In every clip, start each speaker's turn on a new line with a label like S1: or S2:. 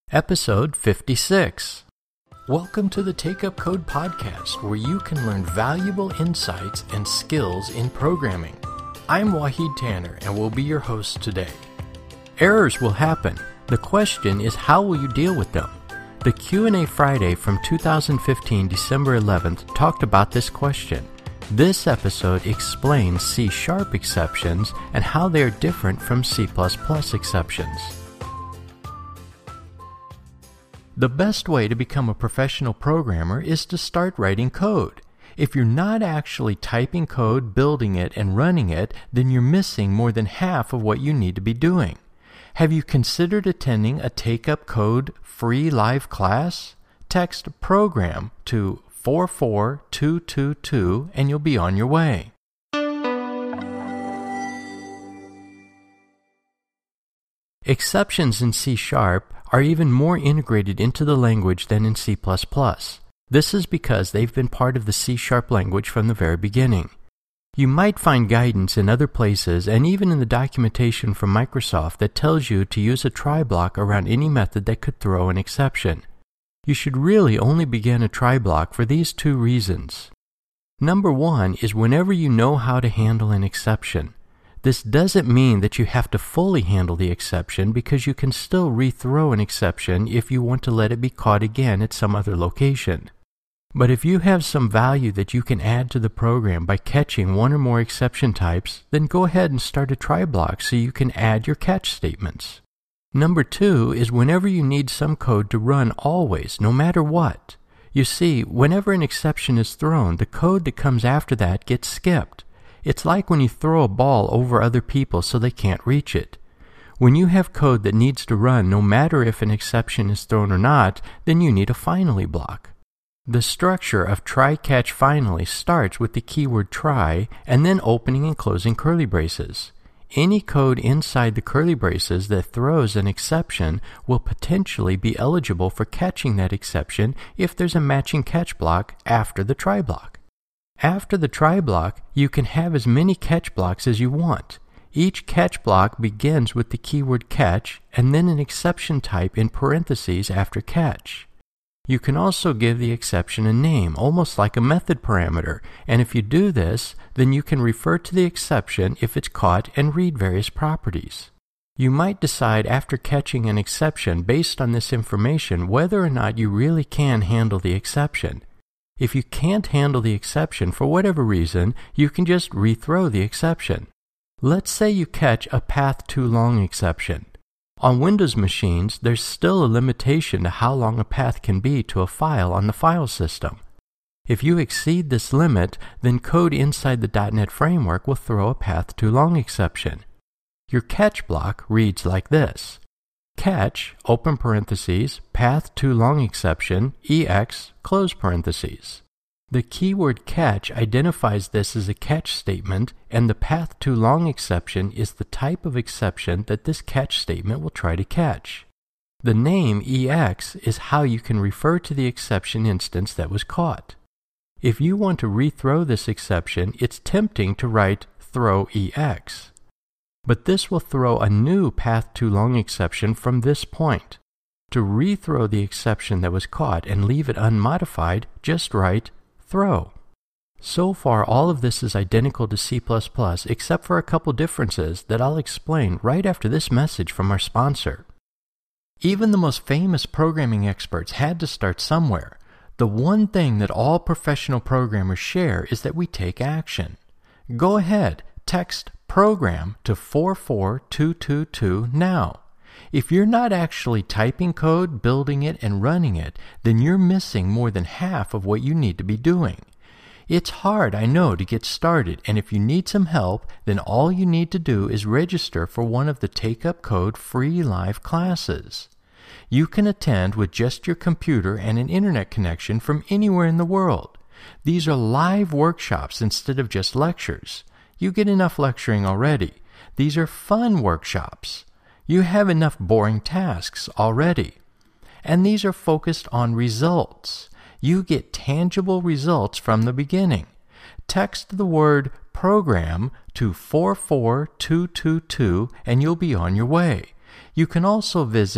S1: Episode 56. Welcome to the Take Up Code podcast, where you can learn valuable insights and skills in programming. I'm Wahid Tanner and will be your host today. Errors will happen. The question is, how will you deal with them? The Q&A Friday from 2015 December 11th talked about this question. This episode explains C# exceptions and how they are different from C++ exceptions. The best way to become a professional programmer is to start writing code. If you're not actually typing code, building it, and running it, then you're missing more than half of what you need to be doing. Have you considered attending a Take Up Code free live class? Text PROGRAM to 44222 and you'll be on your way. Exceptions in C# are even more integrated into the language than in C++. This is because they've been part of the C# language from the very beginning. You might find guidance in other places and even in the documentation from Microsoft that tells you to use a try block around any method that could throw an exception. You should really only begin a try block for these two reasons. Number one is whenever you know how to handle an exception. This doesn't mean that you have to fully handle the exception, because you can still rethrow an exception if you want to let it be caught again at some other location. But if you have some value that you can add to the program by catching one or more exception types, then go ahead and start a try block so you can add your catch statements. Number two is whenever you need some code to run always, no matter what. You see, whenever an exception is thrown, the code that comes after that gets skipped. It's like when you throw a ball over other people so they can't reach it. When you have code that needs to run no matter if an exception is thrown or not, then you need a finally block. The structure of try-catch finally starts with the keyword try and then opening and closing curly braces. Any code inside the curly braces that throws an exception will potentially be eligible for catching that exception if there's a matching catch block after the try block. After the try block, you can have as many catch blocks as you want. Each catch block begins with the keyword catch and then an exception type in parentheses after catch. You can also give the exception a name, almost like a method parameter, and if you do this, then you can refer to the exception if it's caught and read various properties. You might decide after catching an exception based on this information whether or not you really can handle the exception. If you can't handle the exception for whatever reason, you can just rethrow the exception. Let's say you catch a path too long exception. On Windows machines, there's still a limitation to how long a path can be to a file on the file system. If you exceed this limit, then code inside the .NET framework will throw a path too long exception. Your catch block reads like this. Catch, open parentheses, path too long exception, EX, close parentheses. The keyword catch identifies this as a catch statement, and the path too long exception is the type of exception that this catch statement will try to catch. The name EX is how you can refer to the exception instance that was caught. If you want to rethrow this exception, it's tempting to write throw EX. But this will throw a new path too long exception from this point. To rethrow the exception that was caught and leave it unmodified, just write throw. So far, all of this is identical to C++, except for a couple differences that I'll explain right after this message from our sponsor. Even the most famous programming experts had to start somewhere. The one thing that all professional programmers share is that we take action. Go ahead, text PROGRAM to 44222 now. If you're not actually typing code, building it, and running it, then you're missing more than half of what you need to be doing. It's hard, I know, to get started, and if you need some help, then all you need to do is register for one of the Take Up Code free live classes. You can attend with just your computer and an internet connection from anywhere in the world. These are live workshops instead of just lectures. You get enough lecturing already. These are fun workshops. You have enough boring tasks already. And these are focused on results. You get tangible results from the beginning. Text the word program to 44222 and you'll be on your way. You can also visit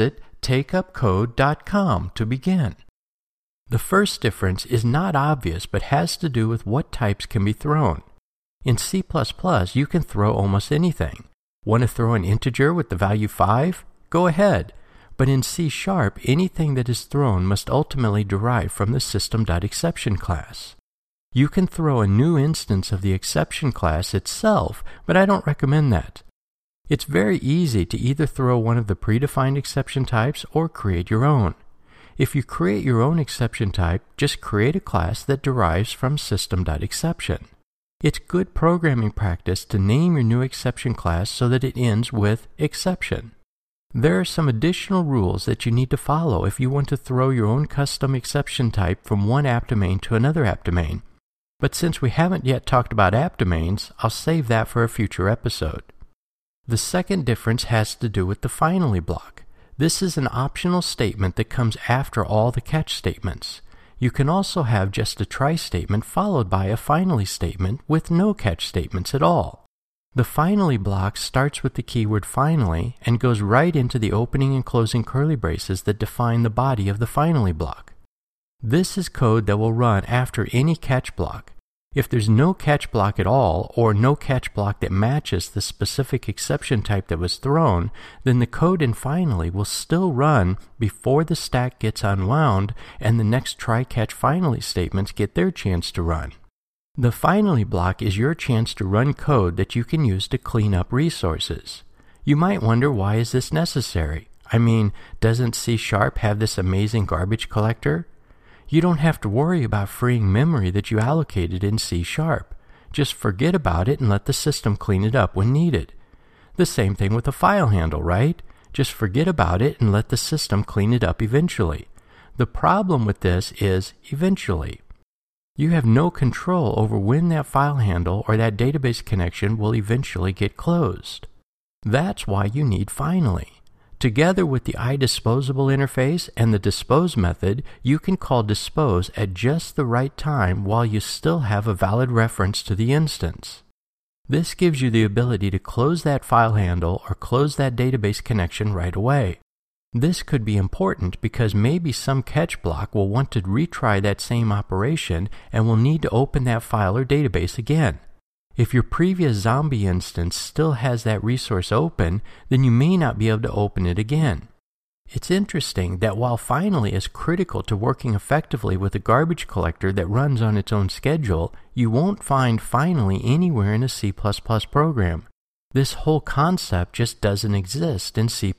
S1: takeupcode.com to begin. The first difference is not obvious but has to do with what types can be thrown. In C++, you can throw almost anything. Want to throw an integer with the value 5? Go ahead. But in C#, anything that is thrown must ultimately derive from the system.exception class. You can throw a new instance of the exception class itself, but I don't recommend that. It's very easy to either throw one of the predefined exception types or create your own. If you create your own exception type, just create a class that derives from system.exception. It's good programming practice to name your new exception class so that it ends with exception. There are some additional rules that you need to follow if you want to throw your own custom exception type from one app domain to another app domain. But since we haven't yet talked about app domains, I'll save that for a future episode. The second difference has to do with the finally block. This is an optional statement that comes after all the catch statements. You can also have just a try statement followed by a finally statement with no catch statements at all. The finally block starts with the keyword finally and goes right into the opening and closing curly braces that define the body of the finally block. This is code that will run after any catch block. If there's no catch block at all, or no catch block that matches the specific exception type that was thrown, then the code in finally will still run before the stack gets unwound and the next try-catch finally statements get their chance to run. The finally block is your chance to run code that you can use to clean up resources. You might wonder, why is this necessary? I mean, doesn't C# have this amazing garbage collector? You don't have to worry about freeing memory that you allocated in C#. Just forget about it and let the system clean it up when needed. The same thing with a file handle, right? Just forget about it and let the system clean it up eventually. The problem with this is eventually. You have no control over when that file handle or that database connection will eventually get closed. That's why you need finally. Together with the iDisposable interface and the dispose method, you can call dispose at just the right time while you still have a valid reference to the instance. This gives you the ability to close that file handle or close that database connection right away. This could be important because maybe some catch block will want to retry that same operation and will need to open that file or database again. If your previous zombie instance still has that resource open, then you may not be able to open it again. It's interesting that while finally is critical to working effectively with a garbage collector that runs on its own schedule, you won't find finally anywhere in a C++ program. This whole concept just doesn't exist in C++.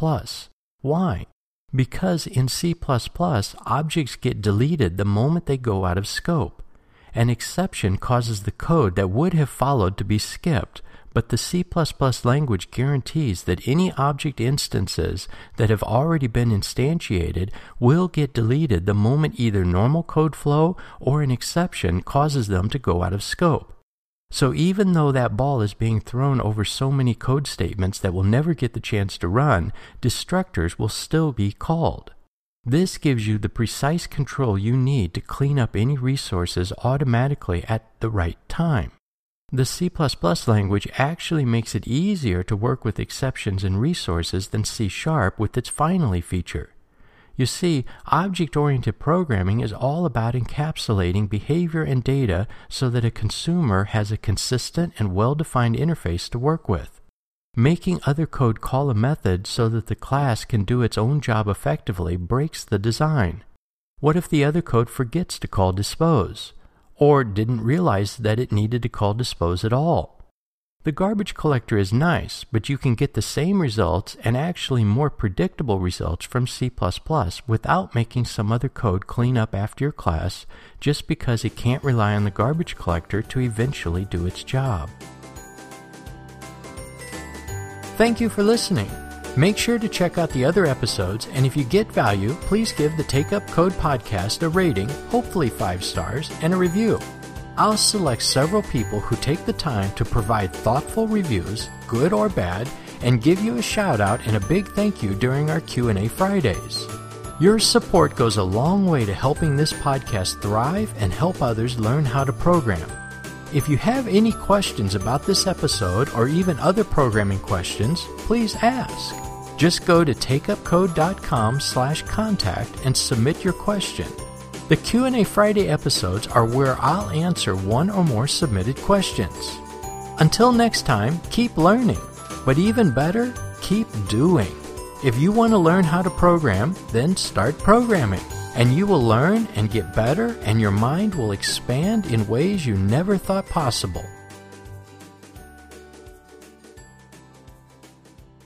S1: Why? Because in C++, objects get deleted the moment they go out of scope. An exception causes the code that would have followed to be skipped, but the C++ language guarantees that any object instances that have already been instantiated will get deleted the moment either normal code flow or an exception causes them to go out of scope. So even though that ball is being thrown over so many code statements that will never get the chance to run, destructors will still be called. This gives you the precise control you need to clean up any resources automatically at the right time. The C++ language actually makes it easier to work with exceptions and resources than C# with its finally feature. You see, object-oriented programming is all about encapsulating behavior and data so that a consumer has a consistent and well-defined interface to work with. Making other code call a method so that the class can do its own job effectively breaks the design. What if the other code forgets to call dispose, or didn't realize that it needed to call dispose at all? The garbage collector is nice, but you can get the same results and actually more predictable results from C++ without making some other code clean up after your class just because it can't rely on the garbage collector to eventually do its job. Thank you for listening. Make sure to check out the other episodes, and if you get value, please give the Take Up Code podcast a rating, hopefully 5 stars, and a review. I'll select several people who take the time to provide thoughtful reviews, good or bad, and give you a shout out and a big thank you during our Q&A Fridays. Your support goes a long way to helping this podcast thrive and help others learn how to program. If you have any questions about this episode or even other programming questions, please ask. Just go to takeupcode.com/contact and submit your question. The Q&A Friday episodes are where I'll answer one or more submitted questions. Until next time, keep learning, but even better, keep doing. If you want to learn how to program, then start programming, and you will learn and get better, and your mind will expand in ways you never thought possible.